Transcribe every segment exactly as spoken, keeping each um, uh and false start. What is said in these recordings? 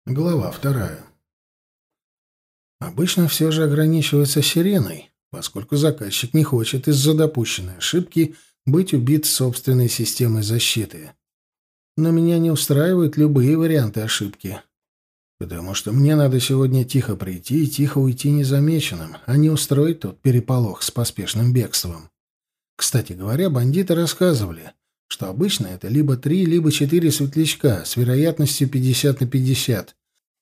Глава вторая. Обычно все же ограничивается сиреной, поскольку заказчик не хочет из-за допущенной ошибки быть убит собственной системой защиты. Но меня не устраивают любые варианты ошибки, потому что мне надо сегодня тихо прийти и тихо уйти незамеченным, а не устроить тут переполох с поспешным бегством. Кстати говоря, бандиты рассказывали, что обычно это либо три, либо четыре светлячка с вероятностью пятьдесят на пятьдесят.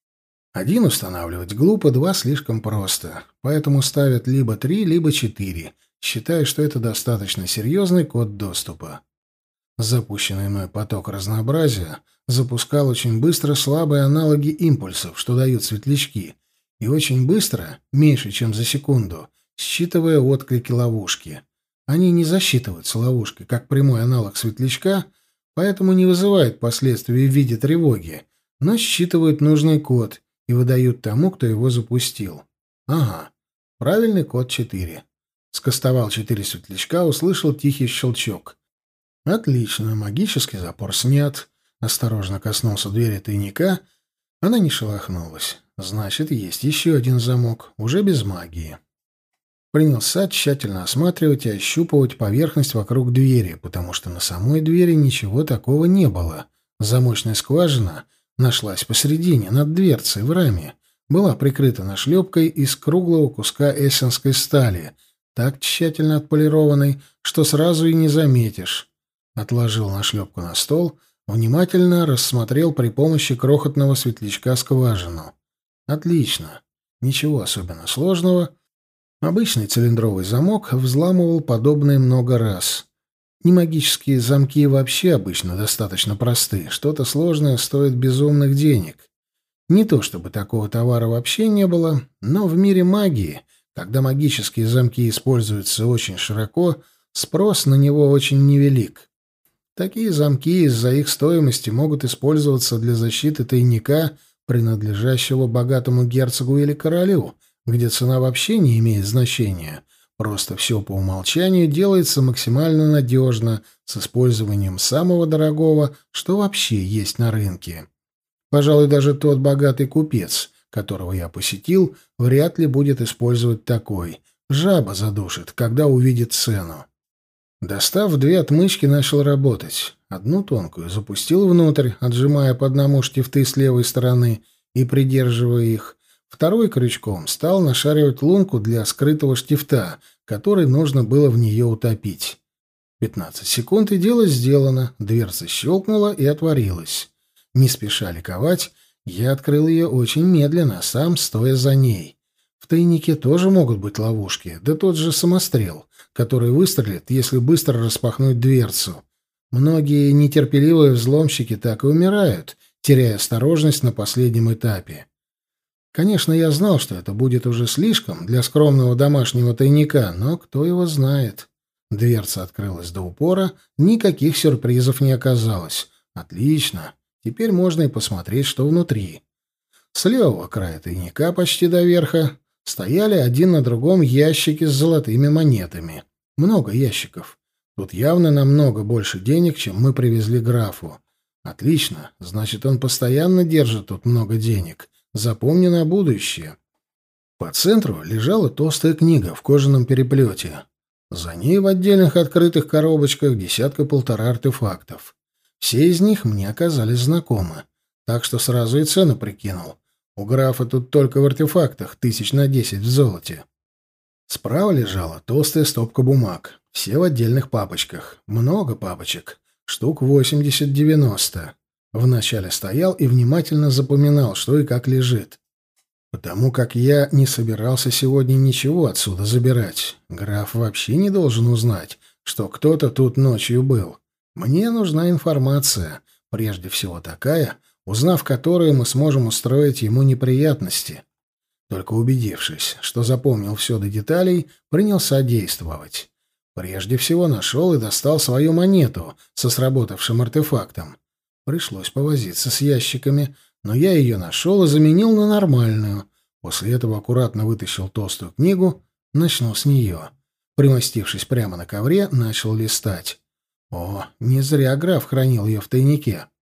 Один устанавливать глупо, два слишком просто, поэтому ставят либо три, либо четыре, считая, что это достаточно серьезный код доступа. Запущенный мной поток разнообразия запускал очень быстро слабые аналоги импульсов, что дают светлячки, и очень быстро, меньше чем за секунду, считывая отклики ловушки. Они не засчитываются ловушкой, как прямой аналог светлячка, поэтому не вызывают последствий в виде тревоги, но считывают нужный код и выдают тому, кто его запустил. Ага, правильный код четыре. Скостовал четыре светлячка, услышал тихий щелчок. Отлично, магический запор снят. Осторожно коснулся двери тайника. Она не шелохнулась. Значит, есть еще один замок, уже без магии. Принялся тщательно осматривать и ощупывать поверхность вокруг двери, потому что на самой двери ничего такого не было. Замочная скважина нашлась посередине, над дверцей, в раме. Была прикрыта нашлепкой из круглого куска эссенской стали, так тщательно отполированной, что сразу и не заметишь. Отложил нашлепку на стол, внимательно рассмотрел при помощи крохотного светлячка скважину. Отлично. Ничего особенно сложного. Обычный цилиндровый замок взламывал подобное много раз. Немагические замки вообще обычно достаточно просты. Что-то сложное стоит безумных денег. Не то чтобы такого товара вообще не было, но в мире магии, когда магические замки используются очень широко, спрос на него очень невелик. Такие замки из-за их стоимости могут использоваться для защиты тайника, принадлежащего богатому герцогу или королю, где цена вообще не имеет значения. Просто все по умолчанию делается максимально надежно, с использованием самого дорогого, что вообще есть на рынке. Пожалуй, даже тот богатый купец, которого я посетил, вряд ли будет использовать такой. Жаба задушит, когда увидит цену. Достав две отмычки, начал работать. Одну тонкую запустил внутрь, отжимая по одному штифты с левой стороны и придерживая их. Второй крючком стал нашаривать лунку для скрытого штифта, который нужно было в нее утопить. Пятнадцать секунд, и дело сделано. Дверца щелкнула и отворилась. Не спеша ликовать, я открыл ее очень медленно, сам стоя за ней. В тайнике тоже могут быть ловушки, да тот же самострел, который выстрелит, если быстро распахнуть дверцу. Многие нетерпеливые взломщики так и умирают, теряя осторожность на последнем этапе. Конечно, я знал, что это будет уже слишком для скромного домашнего тайника, но кто его знает. Дверца открылась до упора, никаких сюрпризов не оказалось. Отлично, теперь можно и посмотреть, что внутри. С левого края тайника, почти до верха, стояли один на другом ящики с золотыми монетами. Много ящиков. Тут явно намного больше денег, чем мы привезли графу. Отлично, значит, он постоянно держит тут много денег. Запомни на будущее. По центру лежала толстая книга в кожаном переплете. За ней в отдельных открытых коробочках десятка-полтора артефактов. Все из них мне оказались знакомы, так что сразу и цену прикинул. У графа тут только в артефактах тысяч на десять в золоте. Справа лежала толстая стопка бумаг, все в отдельных папочках. Много папочек, штук восемьдесят-девяносто. Вначале стоял и внимательно запоминал, что и как лежит. Потому как я не собирался сегодня ничего отсюда забирать. Граф вообще не должен узнать, что кто-то тут ночью был. Мне нужна информация, прежде всего такая, узнав которую мы сможем устроить ему неприятности. Только убедившись, что запомнил все до деталей, принялся действовать. Прежде всего нашел и достал свою монету со сработавшим артефактом. Пришлось повозиться с ящиками, но я ее нашел и заменил на нормальную. После этого аккуратно вытащил толстую книгу, начну с нее. Примостившись прямо на ковре, начал листать. О, не зря граф хранил ее в тайнике.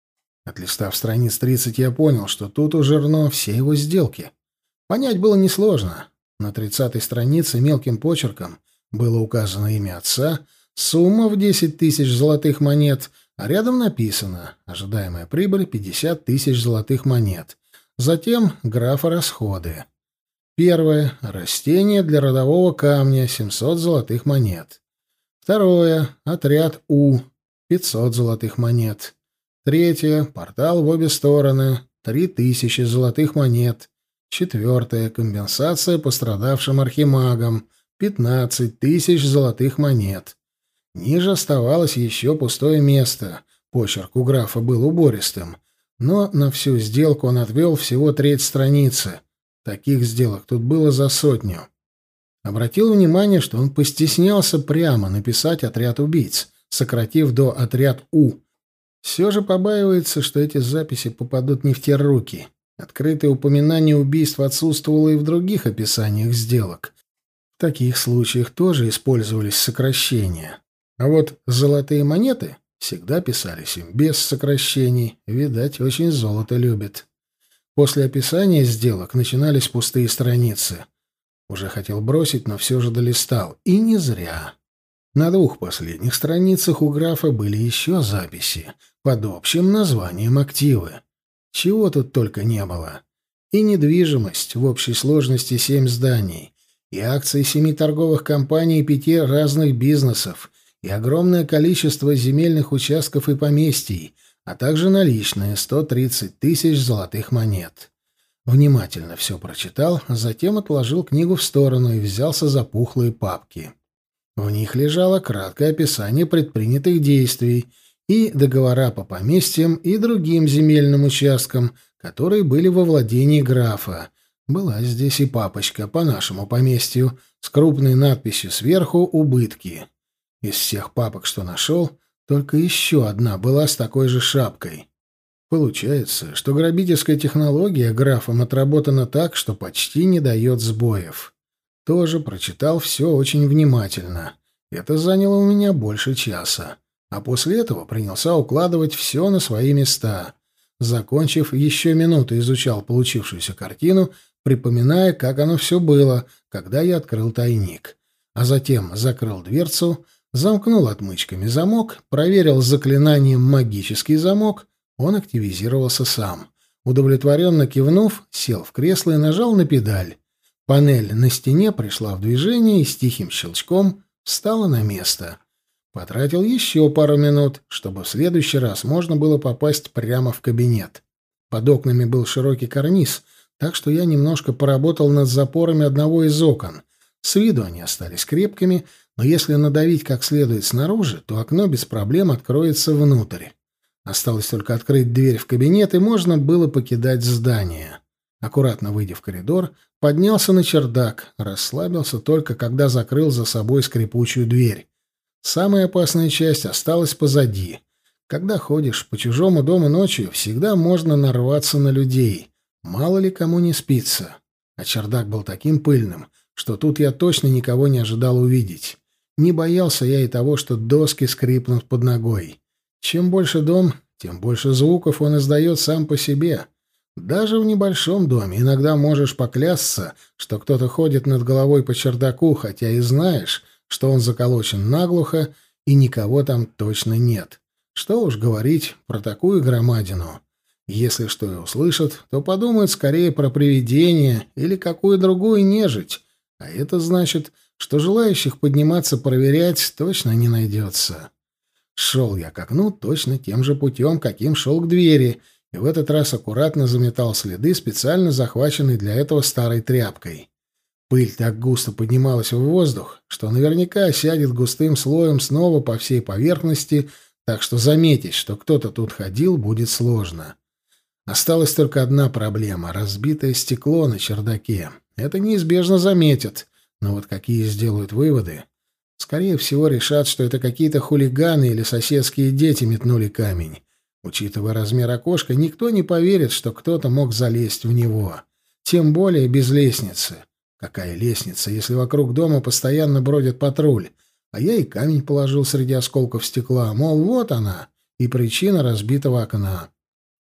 Отлистав страниц тридцать, я понял, что тут у Жирно все его сделки. Понять было несложно. На тридцатой странице мелким почерком было указано имя отца, сумма в десять тысяч золотых монет, а рядом написано «Ожидаемая прибыль пятьдесят тысяч золотых монет». Затем графа «Расходы». Первое. Растение для родового камня семьсот золотых монет. Второе. Отряд У пятьсот золотых монет. Третье. Портал в обе стороны три тысячи золотых монет. Четвертое. Компенсация пострадавшим архимагам пятнадцать тысяч золотых монет. Ниже оставалось еще пустое место. Почерк у графа был убористым, но на всю сделку он отвел всего треть страницы. Таких сделок тут было за сотню. Обратил внимание, что он постеснялся прямо написать «отряд убийц», сократив до «отряд У». Все же побаивается, что эти записи попадут не в те руки. Открытое упоминание убийств отсутствовало и в других описаниях сделок. В таких случаях тоже использовались сокращения. А вот золотые монеты всегда писались им без сокращений. Видать, очень золото любит. После описания сделок начинались пустые страницы. Уже хотел бросить, но все же долистал. И не зря. На двух последних страницах у графа были еще записи под общим названием «Активы». Чего тут только не было. И недвижимость в общей сложности семь зданий, и акции семи торговых компаний и пяти разных бизнесов, и огромное количество земельных участков и поместий, а также наличные сто тридцать тысяч золотых монет. Внимательно все прочитал, затем отложил книгу в сторону и взялся за пухлые папки. В них лежало краткое описание предпринятых действий и договора по поместьям и другим земельным участкам, которые были во владении графа. Была здесь и папочка по нашему поместью с крупной надписью сверху «Убытки». Из всех папок, что нашел, только еще одна была с такой же шапкой. Получается, что грабительская технология графом отработана так, что почти не дает сбоев. Тоже прочитал все очень внимательно. Это заняло у меня больше часа. А после этого принялся укладывать все на свои места. Закончив, еще минуту изучал получившуюся картину, припоминая, как оно все было, когда я открыл тайник. А затем закрыл дверцу, замкнул отмычками замок, проверил заклинанием магический замок, он активизировался сам. Удовлетворенно кивнув, сел в кресло и нажал на педаль. Панель на стене пришла в движение и с тихим щелчком встала на место. Потратил еще пару минут, чтобы в следующий раз можно было попасть прямо в кабинет. Под окнами был широкий карниз, так что я немножко поработал над запорами одного из окон. С виду они остались крепкими, но если надавить как следует снаружи, то окно без проблем откроется внутрь. Осталось только открыть дверь в кабинет, и можно было покидать здание. Аккуратно выйдя в коридор, поднялся на чердак, расслабился только, когда закрыл за собой скрипучую дверь. Самая опасная часть осталась позади. Когда ходишь по чужому дому ночью, всегда можно нарваться на людей. Мало ли кому не спится. А чердак был таким пыльным, что тут я точно никого не ожидал увидеть. Не боялся я и того, что доски скрипнут под ногой. Чем больше дом, тем больше звуков он издает сам по себе. Даже в небольшом доме иногда можешь поклясться, что кто-то ходит над головой по чердаку, хотя и знаешь, что он заколочен наглухо, и никого там точно нет. Что уж говорить про такую громадину. Если что и услышат, то подумают скорее про привидение или какую другую нежить, а это значит, что желающих подниматься проверять точно не найдется. Шел я к окну точно тем же путем, каким шел к двери, и в этот раз аккуратно заметал следы, специально захваченной для этого старой тряпкой. Пыль так густо поднималась в воздух, что наверняка сядет густым слоем снова по всей поверхности, так что заметить, что кто-то тут ходил, будет сложно. Осталась только одна проблема — разбитое стекло на чердаке. Это неизбежно заметят, но вот какие сделают выводы? Скорее всего, решат, что это какие-то хулиганы или соседские дети метнули камень. Учитывая размер окошка, никто не поверит, что кто-то мог залезть в него. Тем более без лестницы. Какая лестница, если вокруг дома постоянно бродит патруль? А я и камень положил среди осколков стекла, мол, вот она, и причина разбитого окна.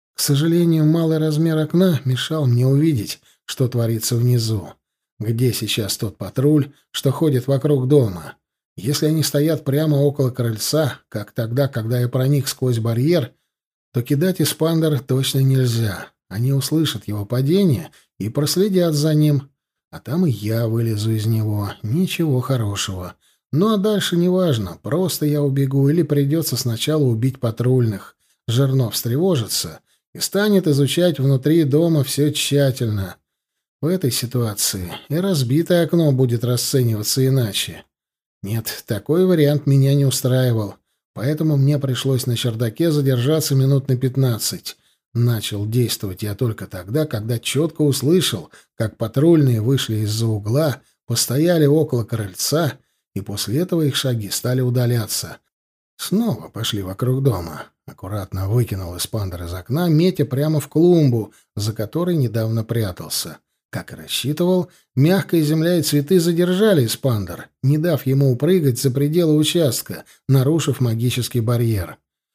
К сожалению, малый размер окна мешал мне увидеть, что творится внизу. Где сейчас тот патруль, что ходит вокруг дома? Если они стоят прямо около крыльца, как тогда, когда я проник сквозь барьер, то кидать эспандер точно нельзя. Они услышат его падение и проследят за ним. А там и я вылезу из него. Ничего хорошего. Ну а дальше неважно, просто я убегу или придется сначала убить патрульных. Жернов встревожится и станет изучать внутри дома все тщательно. В этой ситуации и разбитое окно будет расцениваться иначе. Нет, такой вариант меня не устраивал, поэтому мне пришлось на чердаке задержаться минут на пятнадцать. Начал действовать я только тогда, когда четко услышал, как патрульные вышли из-за угла, постояли около крыльца, и после этого их шаги стали удаляться. Снова пошли вокруг дома. Аккуратно выкинул эспандер из окна, метя прямо в клумбу, за которой недавно прятался. Как и рассчитывал, мягкая земля и цветы задержали эспандер, не дав ему упрыгать за пределы участка, нарушив магический барьер.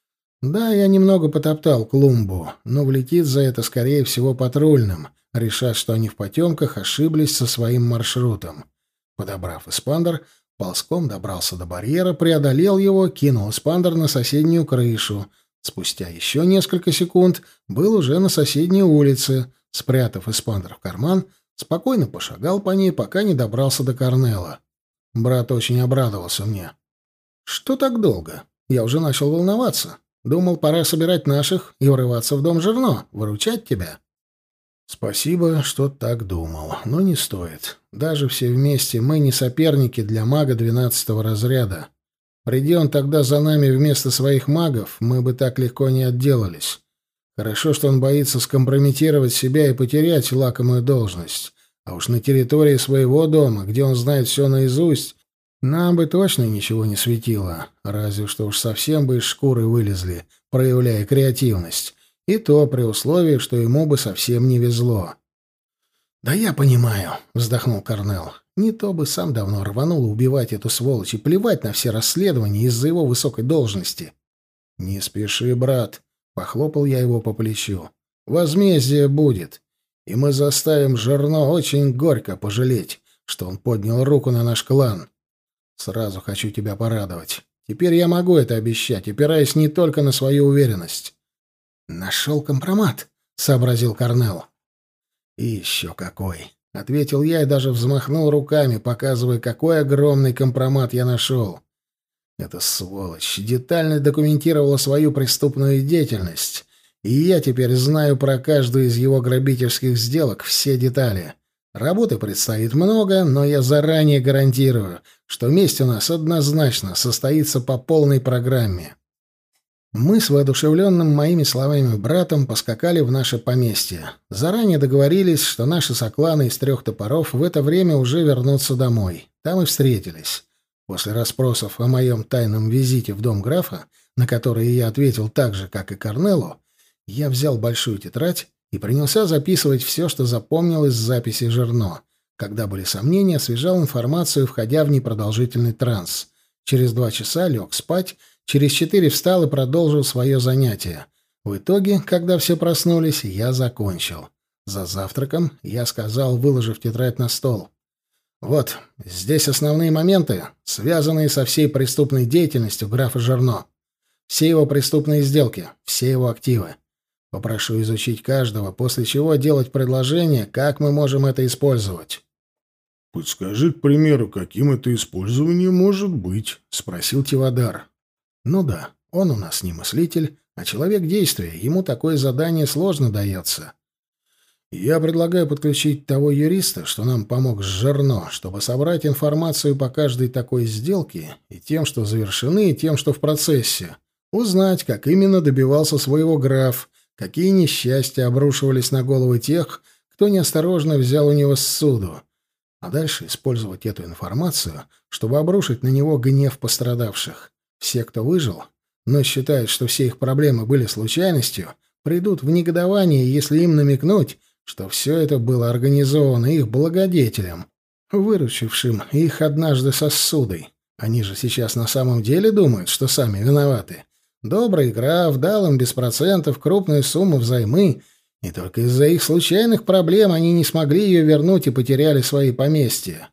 Да, я немного потоптал клумбу, но влетит за это, скорее всего, патрульным, решат, что они в потемках ошиблись со своим маршрутом. Подобрав эспандер, ползком добрался до барьера, преодолел его, кинул эспандер на соседнюю крышу. Спустя еще несколько секунд был уже на соседней улице. Спрятав эспандер в карман, спокойно пошагал по ней, пока не добрался до Корнелла. Брат очень обрадовался мне. «Что так долго? Я уже начал волноваться. Думал, пора собирать наших и врываться в дом Жерно, выручать тебя». «Спасибо, что так думал, но не стоит. Даже все вместе мы не соперники для мага двенадцатого разряда. Приди он тогда за нами вместо своих магов, мы бы так легко не отделались. Хорошо, что он боится скомпрометировать себя и потерять лакомую должность. А уж на территории своего дома, где он знает все наизусть, нам бы точно ничего не светило. Разве что уж совсем бы из шкуры вылезли, проявляя креативность. И то при условии, что ему бы совсем не везло. «Да я понимаю», — вздохнул Корнелл. «Не то бы сам давно рванул убивать эту сволочь и плевать на все расследования из-за его высокой должности». «Не спеши, брат», — похлопал я его по плечу. «Возмездие будет, и мы заставим Жерно очень горько пожалеть, что он поднял руку на наш клан. Сразу хочу тебя порадовать. Теперь я могу это обещать, опираясь не только на свою уверенность». «Нашел компромат», — сообразил Корнелл. «И еще какой», — ответил я и даже взмахнул руками, показывая, какой огромный компромат я нашел. Эта сволочь детально документировала свою преступную деятельность, и я теперь знаю про каждую из его грабительских сделок все детали. Работы предстоит много, но я заранее гарантирую, что месть у нас однозначно состоится по полной программе». Мы с воодушевленным моими словами братом поскакали в наше поместье. Заранее договорились, что наши сокланы из трех топоров в это время уже вернутся домой. Там и встретились. После расспросов о моем тайном визите в дом графа, на которые я ответил так же, как и Корнеллу, я взял большую тетрадь и принялся записывать все, что запомнил из записи Жерно. Когда были сомнения, освежал информацию, входя в непродолжительный транс. Через два часа лег спать. Через четыре встал и продолжил свое занятие. В итоге, когда все проснулись, я закончил. За завтраком я сказал, выложив тетрадь на стол. «Вот, здесь основные моменты, связанные со всей преступной деятельностью графа Жерно. Все его преступные сделки, все его активы. Попрошу изучить каждого, после чего делать предложение, как мы можем это использовать». «Подскажи, к примеру, каким это использование может быть?» — спросил Тивадар. «Ну да, он у нас не мыслитель, а человек действия, ему такое задание сложно дается. Я предлагаю подключить того юриста, что нам помог с Жерно, чтобы собрать информацию по каждой такой сделке, и тем, что завершены, и тем, что в процессе. Узнать, как именно добивался своего граф, какие несчастья обрушивались на головы тех, кто неосторожно взял у него ссуду. А дальше использовать эту информацию, чтобы обрушить на него гнев пострадавших. Все, кто выжил, но считают, что все их проблемы были случайностью, придут в негодование, если им намекнуть, что все это было организовано их благодетелем, выручившим их однажды со ссудой. Они же сейчас на самом деле думают, что сами виноваты. Добрый граф дал им без процентов крупную сумму взаймы, и только из-за их случайных проблем они не смогли ее вернуть и потеряли свои поместья.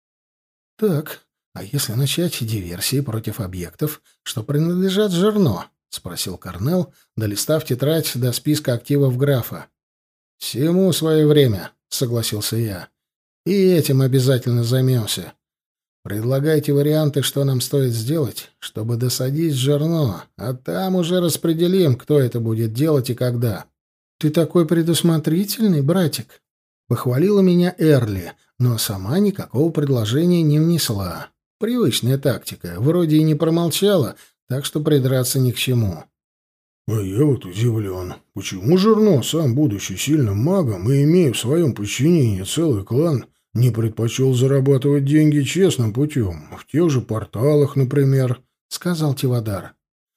«Так, а если начать диверсии против объектов, что принадлежат Жерно?» — спросил Корнел, долистав тетрадь до списка активов графа. «Всему свое время», — согласился я. «И этим обязательно займемся. Предлагайте варианты, что нам стоит сделать, чтобы досадить Жерно, а там уже распределим, кто это будет делать и когда». «Ты такой предусмотрительный, братик», — похвалила меня Эрли, но сама никакого предложения не внесла. Привычная тактика, вроде и не промолчала, так что придраться ни к чему. А я вот удивлен, почему Жерно, сам будучи сильным магом и имея в своем подчинении целый клан, не предпочел зарабатывать деньги честным путем, в тех же порталах, например, — сказал Тивадар.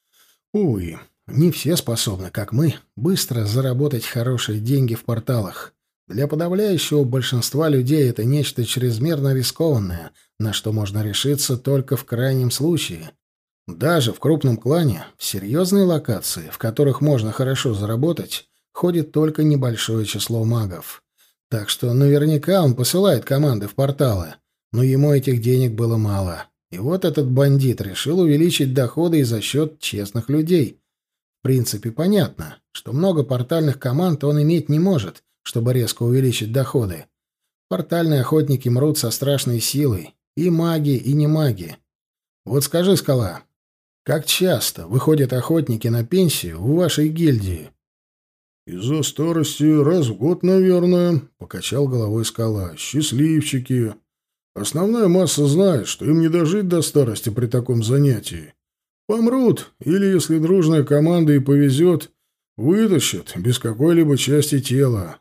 Увы, не все способны, как мы, быстро заработать хорошие деньги в порталах. Для подавляющего большинства людей это нечто чрезмерно рискованное, на что можно решиться только в крайнем случае. Даже в крупном клане, в серьезные локации, в которых можно хорошо заработать, ходит только небольшое число магов. Так что наверняка он посылает команды в порталы, но ему этих денег было мало. И вот этот бандит решил увеличить доходы и за счет честных людей. В принципе, понятно, что много портальных команд он иметь не может, чтобы резко увеличить доходы. Портальные охотники мрут со страшной силой, и маги, и не маги. Вот скажи, Скала, как часто выходят охотники на пенсию в вашей гильдии? «Из-за старости раз в год, наверное», — покачал головой Скала. «Счастливчики. Основная масса знает, что им не дожить до старости при таком занятии. Помрут, или, если дружная команда и повезет, вытащат без какой-либо части тела».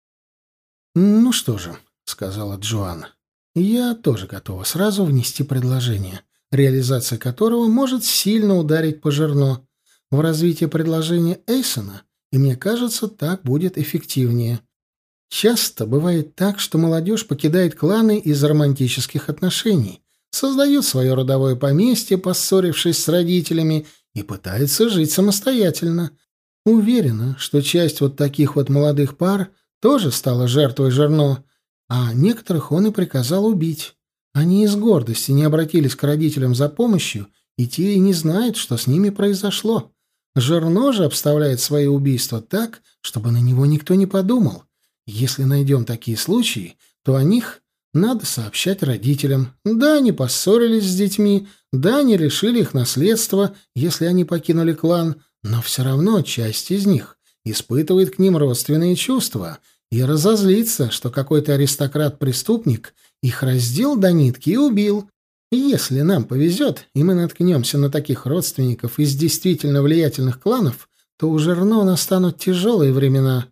«Ну что же», — сказала Джоан, — «я тоже готова сразу внести предложение, реализация которого может сильно ударить по Жерно в развитие предложения Эйсона, и мне кажется, так будет эффективнее. Часто бывает так, что молодежь покидает кланы из-за романтических отношений, создает свое родовое поместье, поссорившись с родителями, и пытается жить самостоятельно. Уверена, что часть вот таких вот молодых пар тоже стала жертвой Жерно, а некоторых он и приказал убить. Они из гордости не обратились к родителям за помощью, и те и не знают, что с ними произошло. Жерно же обставляет свои убийства так, чтобы на него никто не подумал. Если найдем такие случаи, то о них надо сообщать родителям. Да, они поссорились с детьми, да, они лишили их наследства, если они покинули клан, но все равно часть из них испытывает к ним родственные чувства и разозлится, что какой-то аристократ-преступник их раздел до нитки и убил. Если нам повезет, и мы наткнемся на таких родственников из действительно влиятельных кланов, то у Жерно настанут тяжелые времена.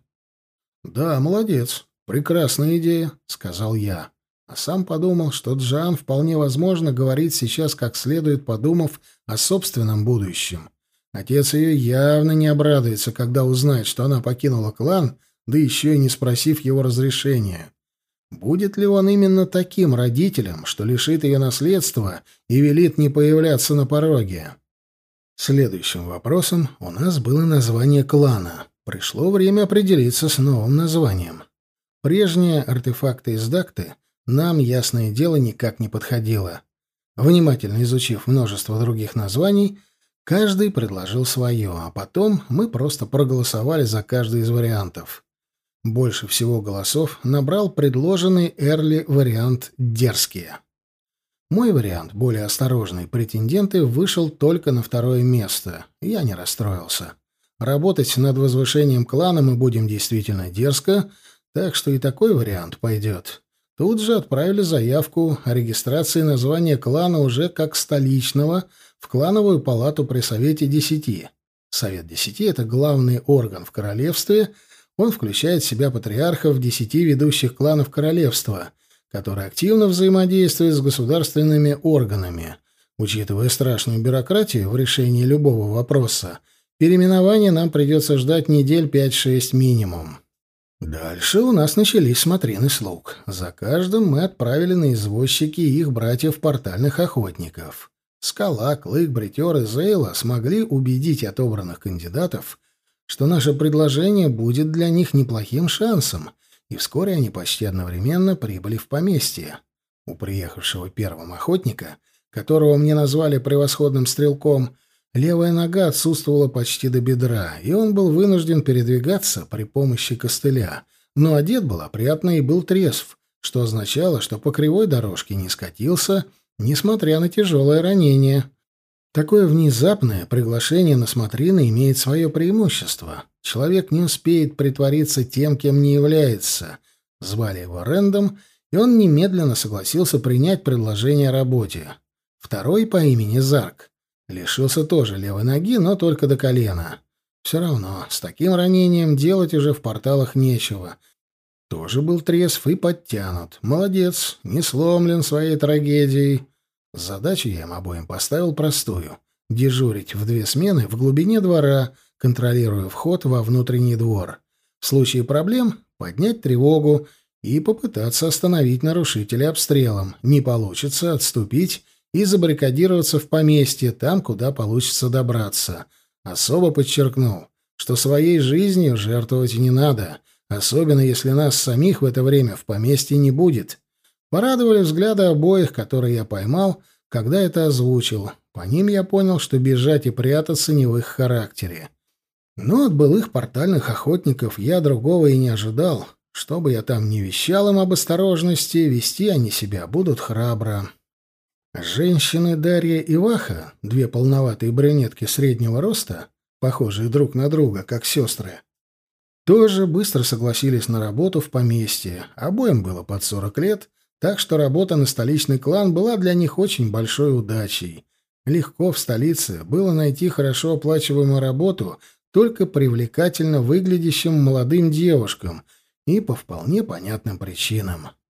«Да, молодец. Прекрасная идея», — сказал я. А сам подумал, что Джан вполне возможно говорит сейчас как следует, подумав о собственном будущем. Отец ее явно не обрадуется, когда узнает, что она покинула клан, да еще и не спросив его разрешения. Будет ли он именно таким родителем, что лишит ее наследства и велит не появляться на пороге? Следующим вопросом у нас было название клана. Пришло время определиться с новым названием. Прежние артефакты из Дакты нам, ясное дело, никак не подходило. Внимательно изучив множество других названий, каждый предложил свое, а потом мы просто проголосовали за каждый из вариантов. Больше всего голосов набрал предложенный Эрли вариант «Дерзкие». Мой вариант, более осторожный, претенденты, вышел только на второе место. Я не расстроился. Работать над возвышением клана мы будем действительно дерзко, так что и такой вариант пойдет. Тут же отправили заявку о регистрации названия клана уже как столичного в клановую палату при Совете Десяти. Совет Десяти — это главный орган в королевстве. Он включает в себя патриархов десяти ведущих кланов королевства, которые активно взаимодействуют с государственными органами. Учитывая страшную бюрократию в решении любого вопроса, переименования нам придется ждать недель пять-шесть минимум. Дальше у нас начались смотрины слуг. За каждым мы отправили на извозчики их братьев-портальных охотников. Скала, Клык, Бритер и Зейла смогли убедить отобранных кандидатов, что наше предложение будет для них неплохим шансом, и вскоре они почти одновременно прибыли в поместье. У приехавшего первым охотника, которого мне назвали превосходным стрелком, левая нога отсутствовала почти до бедра, и он был вынужден передвигаться при помощи костыля, но одет был опрятно и был трезв, что означало, что по кривой дорожке не скатился, несмотря на тяжелое ранение. Такое внезапное приглашение на смотрины имеет свое преимущество. Человек не успеет притвориться тем, кем не является. Звали его Рэндом, и он немедленно согласился принять предложение о работе. Второй по имени Зарк лишился тоже левой ноги, но только до колена. Все равно, с таким ранением делать уже в порталах нечего. Тоже был трезв и подтянут. Молодец, не сломлен своей трагедией. Задачу я им обоим поставил простую — дежурить в две смены в глубине двора, контролируя вход во внутренний двор. В случае проблем — поднять тревогу и попытаться остановить нарушителя обстрелом. Не получится — отступить и забаррикадироваться в поместье, там, куда получится добраться. Особо подчеркнул, что своей жизнью жертвовать не надо, особенно если нас самих в это время в поместье не будет. Порадовали взгляды обоих, которые я поймал, когда это озвучил. По ним я понял, что бежать и прятаться не в их характере. Но от былых портальных охотников я другого и не ожидал. Что бы я там ни вещал им об осторожности, вести они себя будут храбро. Женщины Дарья и Ваха, две полноватые брюнетки среднего роста, похожие друг на друга, как сестры, тоже быстро согласились на работу в поместье. Обоим было под сорок лет, так что работа на столичный клан была для них очень большой удачей. Легко в столице было найти хорошо оплачиваемую работу только привлекательно выглядящим молодым девушкам и по вполне понятным причинам.